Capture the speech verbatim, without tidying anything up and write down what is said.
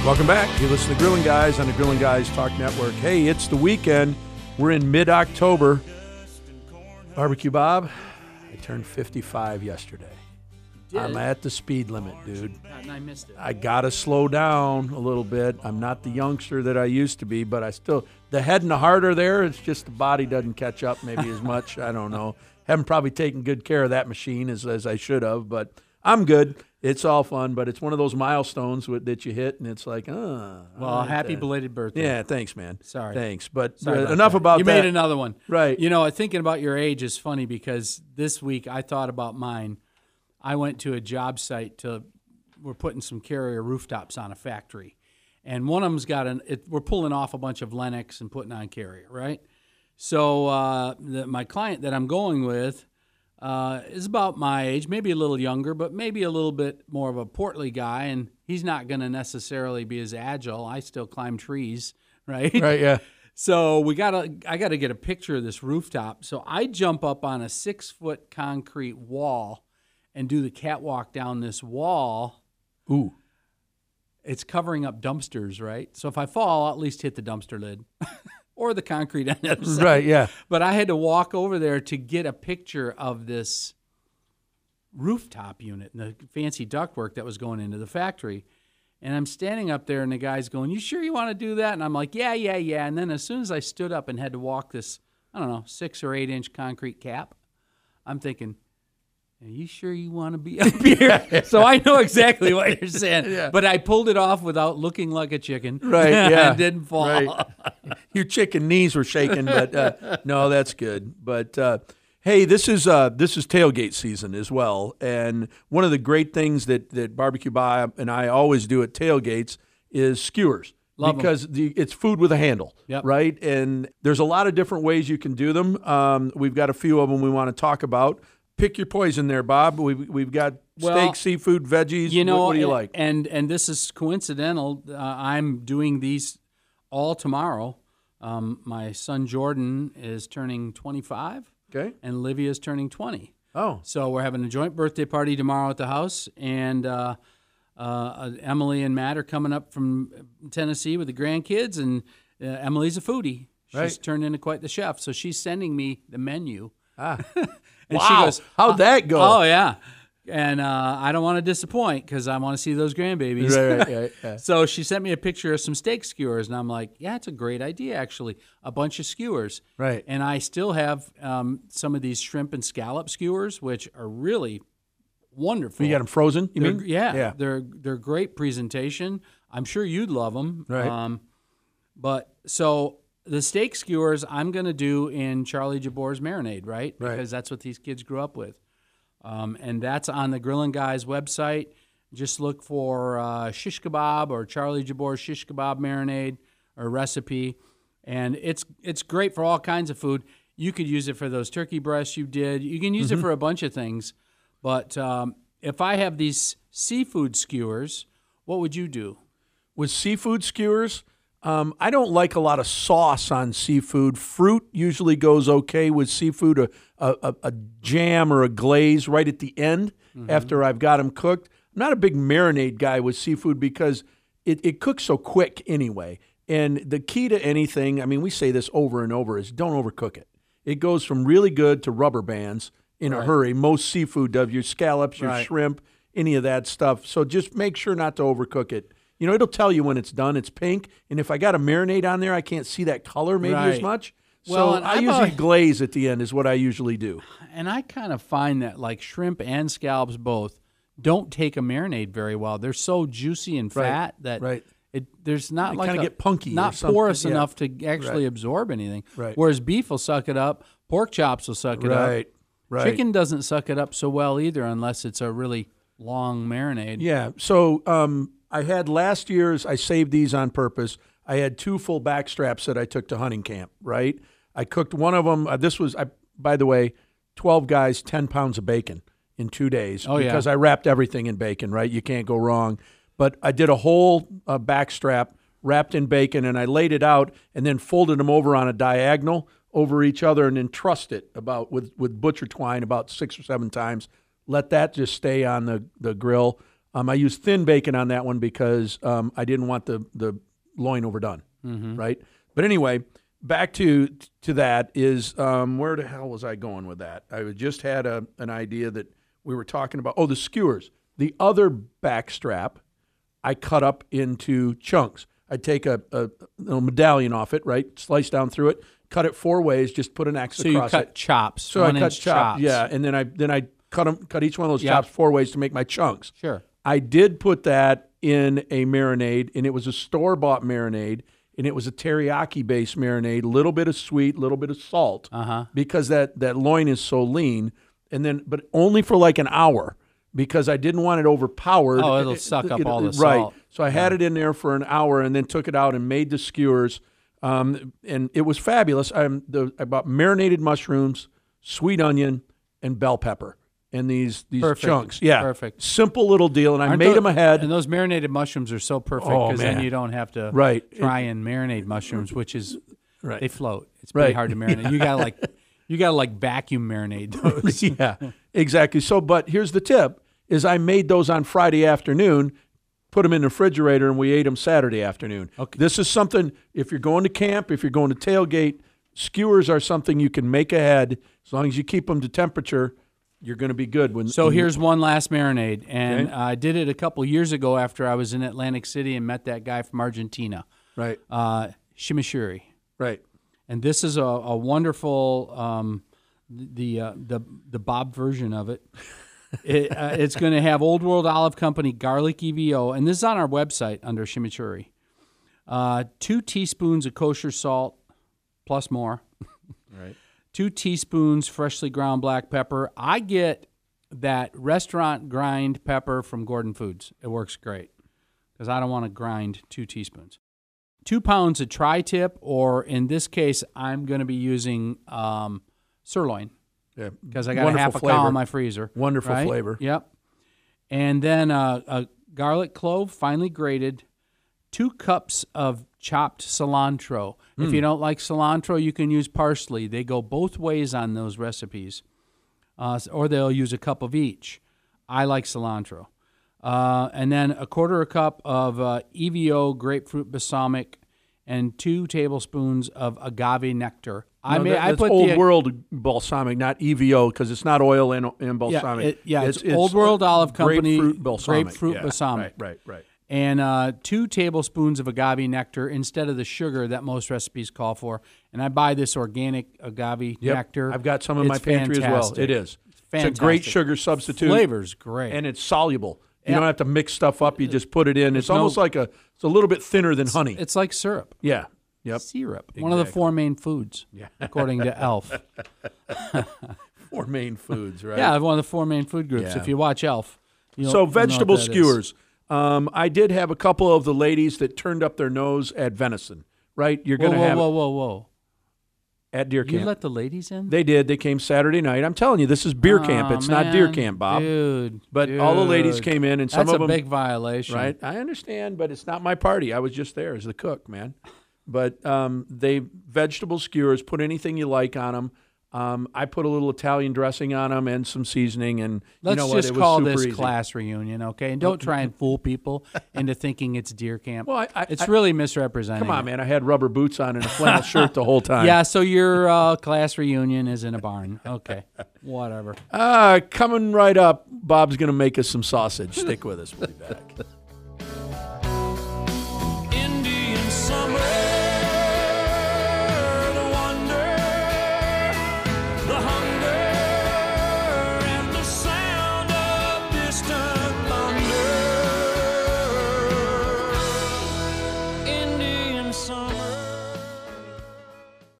Welcome back. You listen to Grilling Guys on the Grilling Guys Talk Network. Hey, it's the weekend. We're in mid-October. Barbecue Bob, I turned fifty-five yesterday. Did. I'm at the speed limit, dude. And I missed it. I got to slow down a little bit. I'm not the youngster that I used to be, but I still, the head and the heart are there. It's just the body doesn't catch up maybe as much. I don't know. Haven't probably taken good care of that machine as, as I should have, but I'm good. It's all fun, but it's one of those milestones with, that you hit, and it's like, ah. Well, right happy there. belated birthday. Yeah, thanks, man. Sorry. Thanks. But Sorry uh, about enough that. about you that. You made another one. Right. You know, thinking about your age is funny because this week I thought about mine. I went to a job site to, we're putting some Carrier rooftops on a factory. And one of them's got an, it, we're pulling off a bunch of Lennox and putting on Carrier, right? So uh, the, my client that I'm going with uh, is about my age, maybe a little younger, but maybe a little bit more of a portly guy. And he's not going to necessarily be as agile. I still climb trees, right? Right, yeah. So we gotta, I got to get a picture of this rooftop. So I jump up on a six-foot concrete wall and do the catwalk down this wall. Ooh. It's covering up dumpsters, right? So if I fall, I'll at least hit the dumpster lid or the concrete on the other side. Right, yeah. But I had to walk over there to get a picture of this rooftop unit and the fancy ductwork that was going into the factory. And I'm standing up there, and the guy's going, "You sure you want to do that?" And I'm like, yeah, yeah, yeah. And then as soon as I stood up and had to walk this, I don't know, six or eight inch concrete cap, I'm thinking, are you sure you want to be up here? So I know exactly what you're saying. Yeah. But I pulled it off without looking like a chicken. Right, yeah. And didn't fall. Right. Your chicken knees were shaking, but uh, no, that's good. But uh, hey, this is uh, this is tailgate season as well, and one of the great things that that Barbecue Bob and I always do at tailgates is skewers. Love because the, it's food with a handle, Yep. right? And there's a lot of different ways you can do them. Um, we've got a few of them we want to talk about. Pick your poison there, Bob. We've, we've got Well, steak, seafood, veggies. You know, what, what do you and, like? And and this is coincidental. Uh, I'm doing these all tomorrow. Um, my son Jordan is turning twenty-five, Okay. and Livia is turning twenty. Oh, So we're having a joint birthday party tomorrow at the house, and uh, uh, Emily and Matt are coming up from Tennessee with the grandkids, and uh, Emily's a foodie. She's Right. turned into quite the chef, so she's sending me the menu. ah. And Wow. she goes, How'd that go? Oh, yeah. And uh, I don't want to disappoint because I want to see those grandbabies. Right, right, right, yeah. So she sent me a picture of some steak skewers, and I'm like, yeah, it's a great idea, actually. A bunch of skewers. Right. And I still have um, some of these shrimp and scallop skewers, which are really wonderful. You got them frozen, you They're- mean? Yeah, Yeah. They're they're great presentation. I'm sure you'd love them. Right. Um, but so the steak skewers I'm going to do in Charlie Jabor's marinade, right? Right. Because that's what these kids grew up with. Um, and that's on the Grillin' Guys website. Just look for uh, shish kebab or Charlie Jabor's shish kebab marinade or recipe. And it's it's great for all kinds of food. You could use it for those turkey breasts you did. You can use Mm-hmm. it for a bunch of things. But um, if I have these seafood skewers, what would you do? With seafood skewers, um, I don't like a lot of sauce on seafood. Fruit usually goes okay with seafood, a, a, a jam or a glaze right at the end Mm-hmm. after I've got them cooked. I'm not a big marinade guy with seafood because it, it cooks so quick anyway. And the key to anything, I mean, we say this over and over, is don't overcook it. It goes from really good to rubber bands in a Right. hurry. Most seafood does, your scallops, your Right. shrimp, any of that stuff. So just make sure not to overcook it. You know, it'll tell you when it's done. It's pink. And if I got a marinade on there, I can't see that color maybe as Right. much. Well, so and I I've usually always- glaze at the end is what I usually do. And I kind of find that like shrimp and scallops both don't take a marinade very well. They're so juicy and Right, fat that right. it there's not They like kinda a- get punky or not something, porous yeah. enough to actually Right. absorb anything. Right. Whereas beef will suck it up, pork chops will suck it up. Right, right. Chicken doesn't suck it up so well either unless it's a really long marinade. Yeah. So um, I had last year's, I saved these on purpose. I had two full back straps that I took to hunting camp, right? I cooked one of them. Uh, this was, I, by the way, twelve guys, ten pounds of bacon in two days. Oh, yeah. Because I wrapped everything in bacon, right? You can't go wrong. But I did a whole uh, back strap wrapped in bacon, and I laid it out and then folded them over on a diagonal over each other and then trussed it about with, with butcher twine about six or seven times. Let that just stay on the, the grill. Um, I used thin bacon on that one because um, I didn't want the the loin overdone, Mm-hmm. right? But anyway, back to to that is um, where the hell was I going with that? I just had a an idea that we were talking about. Oh, the skewers. The other back strap, I cut up into chunks. I'd take a, a, a medallion off it, right? Slice down through it, cut it four ways, just put an X So you across cut it. chops, So one I cut inch chop, chops. yeah, and then I then I cut them, cut each one of those Yep. chops four ways to make my chunks. Sure. I did put that in a marinade, and it was a store-bought marinade, and it was a teriyaki-based marinade, a little bit of sweet, a little bit of salt, Uh-huh. because that, that loin is so lean, and then but only for like an hour because I didn't want it overpowered. Oh, it'll It- suck it- up it- all the right. salt. So I had it in there for an hour, and then took it out and made the skewers, um, and it was fabulous. I'm the, I bought marinated mushrooms, sweet onion, and bell pepper. And these these Perfect. chunks, yeah, Perfect. simple little deal. And I Aren't made tho- them ahead. And those marinated mushrooms are so perfect Oh, because then man. you don't have to Right. try and marinate mushrooms, which is Right. they float. It's pretty Right. hard to marinate. You gotta like you gotta like vacuum marinate those. Yeah, exactly. So, but here's the tip: is I made those on Friday afternoon, put them in the refrigerator, and we ate them Saturday afternoon. Okay. This is something. If you're going to camp, if you're going to tailgate, skewers are something you can make ahead as long as you keep them to temperature. You're going to be good. When So when you- here's one last marinade, and Okay. I did it a couple years ago after I was in Atlantic City and met that guy from Argentina, right, uh, Chimichurri. right, And this is a, a wonderful um, the uh, the the Bob version of it. it uh, it's going to have Old World Olive Company garlic E V O, and this is on our website under Chimichurri. Uh, two teaspoons of kosher salt, plus more. right. Two teaspoons freshly ground black pepper. I get that restaurant grind pepper from Gordon Foods. It works great because I don't want to grind two teaspoons. Two pounds of tri-tip, or in this case, I'm going to be using um, sirloin Yeah, because I got Wonderful a half a flavor. cow in my freezer. Wonderful right? flavor. Yep. And then uh, a garlic clove, finely grated. Two cups of chopped cilantro. If Hmm. you don't like cilantro, you can use parsley. They go both ways on those recipes. Uh, or they'll use a cup of each. I like cilantro. Uh, and then a quarter a cup of uh, E V O grapefruit balsamic and two tablespoons of agave nectar. I No, may that- I that's put Old the World balsamic, not E V O, because it's not oil and, and yeah, balsamic. it, yeah, it's, Old World Olive Company grapefruit balsamic. grapefruit yeah, balsamic. Right, right, right. And uh, two tablespoons of agave nectar instead of the sugar that most recipes call for. And I buy this organic agave Yep. nectar. I've got some in my It's pantry as well. fantastic. It is. Fantastic. It's a great sugar substitute. Flavor's great. And it's soluble. You Yeah. don't have to mix stuff up. You just put it in. It's no- almost like a, it's a little bit thinner than honey. It's like syrup. Yeah. Yep. Syrup. One of the Exactly. four main foods, Yeah. according to Elf. Four main foods, right? Yeah, one of the four main food groups. Yeah. If you watch Elf. You'll, So you'll know what vegetable that is. skewers. Um, I did have a couple of the ladies that turned up their nose at venison, right? You're Whoa, going to whoa, have whoa, whoa, whoa. at deer You camp. let the ladies in? They did. They came Saturday night. I'm telling you, this is beer camp. Aw, It's not deer man. camp, Bob. Dude. But all the ladies dude. came in, and some That's of a them, big violation. right? I understand, but it's not my party. I was just there as the cook, man. But um, they vegetable skewers. Put anything you like on them. Um, I put a little Italian dressing on them and some seasoning, and Let's you know what? just It was call super this easy. class reunion, okay? And don't try and fool people into thinking it's deer camp. Well, I, I, it's I- really misrepresenting. come on, it. man. I had rubber boots on and a flannel shirt the whole time. Yeah, so your uh, class reunion is in a barn. Okay, whatever. Uh, coming right up, Bob's going to make us some sausage. Stick with us. We'll be back.